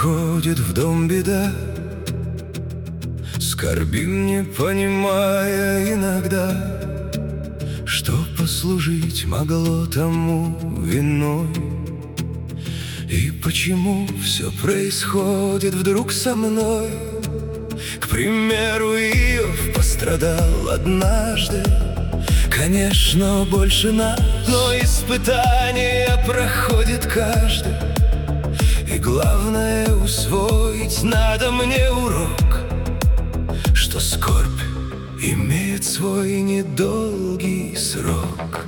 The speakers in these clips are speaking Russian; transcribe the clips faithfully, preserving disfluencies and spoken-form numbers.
приходит в дом беда, скорбим, не понимая иногда, что послужить могло тому виной. И почему все происходит вдруг со мной? К примеру, Иов пострадал однажды, конечно, больше нас, но испытания проходит каждый. И главное усвоить надо мне урок, что скорбь имеет свой недолгий срок.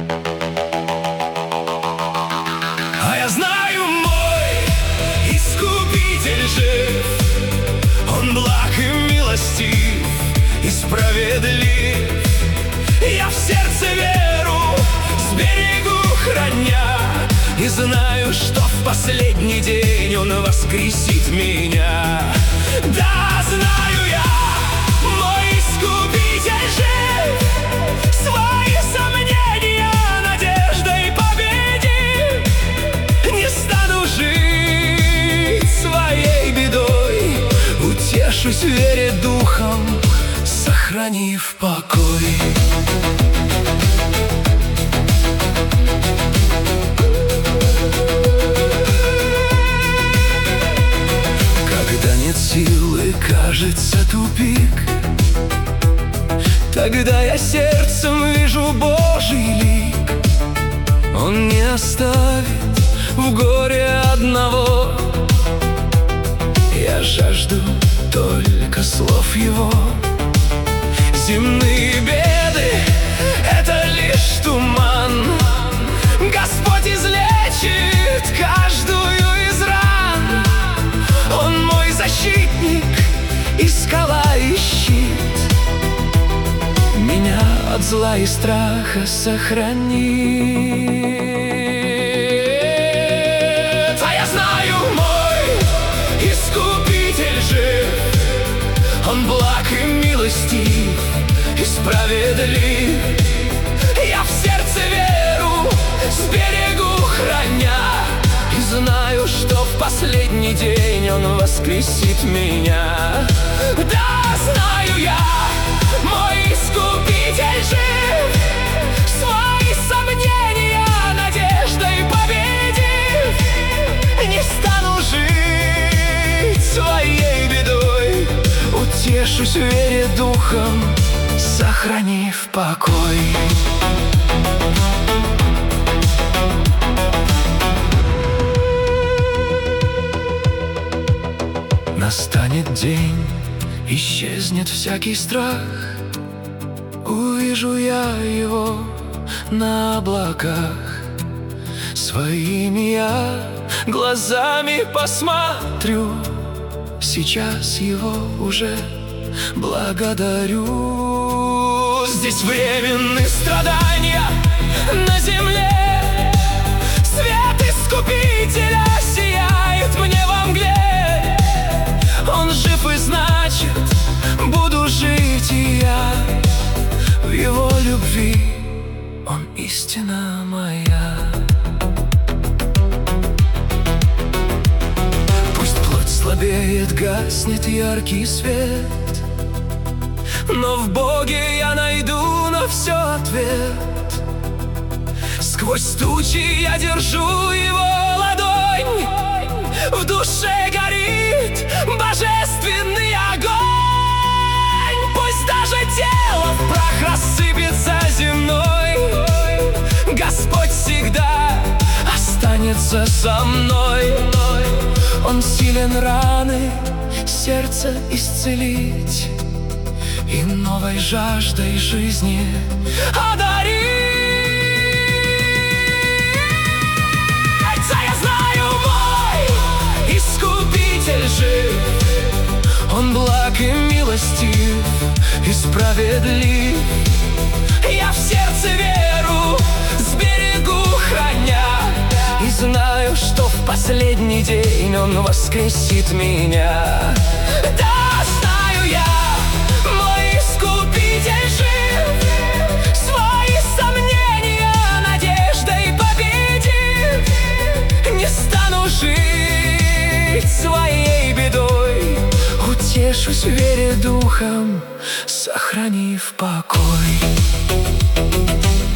А я знаю, мой Искупитель жив, Он благ и милостив, и справедлив. Я в сердце веру сберегу, храня, и знаю, что в последний день Он воскресит меня. Да, знаю я, мой Искупитель жив, свои сомнения надеждой победив. Не стану жить своей бедой, утешусь в вере духом, сохранив покой. Когда нет силы, кажется тупик, тогда я сердцем вижу Божий лик. Он не оставит в горе одного. Я жажду только слов Его. Земные беды — это лишь туман. Господь излечит каждую из ран. Он мой защитник и скала, и щит, меня от зла и страха сохранит. А я знаю, мой Искупитель жив, Он благ и милостив, и справедлив. Я в сердце веру сберегу, храня, и знаю, что в последний день Он воскресит меня. Да, знаю я, мой Искупитель жив, свои сомнения надеждой победив. Не стану жить своей бедой, утешусь в вере духом, сохранив покой. Настанет день, исчезнет всякий страх, увижу я Его на облаках. Своими я глазами посмотрю, сейчас Его уже благодарю. Здесь временные страдания на земле, свет Искупителя сияет мне во мгле. Он жив, и значит, буду жить и я в Его любви. Он истина моя. Пусть плоть слабеет, гаснет яркий свет, но в Боге я найду на все ответ. Сквозь тучи я держу Его ладонь, в душе горит божественный огонь. Пусть даже тело в прах рассыпется земной, Господь всегда останется со мной. Он силен раны сердца исцелить и новой жаждой жизни одарить. А я знаю, мой Искупитель жив, Он благ и милостив, и справедлив. Я в сердце веру сберегу, храня, и знаю, что в последний день Он воскресит меня. Да, знаю я, мой Искупитель жив, свои сомнения надеждой победив. Не стану жить своей утешусь вере духом, сохрани в покой.